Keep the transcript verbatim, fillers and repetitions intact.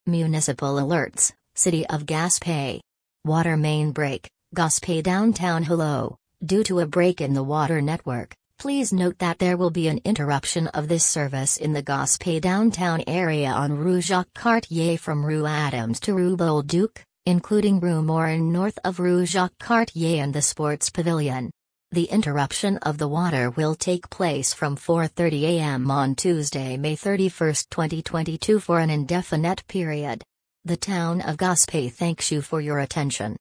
Municipal alerts, City of Gaspé. Water main break, Gaspé downtown. Hello. Due to a break in the water network, please note that there will be an interruption of this service in the Gaspé downtown area on Rue Jacques Cartier from Rue Adams to Rue Bolduc, including Rue Morin north of Rue Jacques Cartier and the Sports Pavilion. The interruption of the water will take place from four thirty a m on Tuesday, May thirty-first, twenty twenty-two for an indefinite period. The town of Gaspé thanks you for your attention.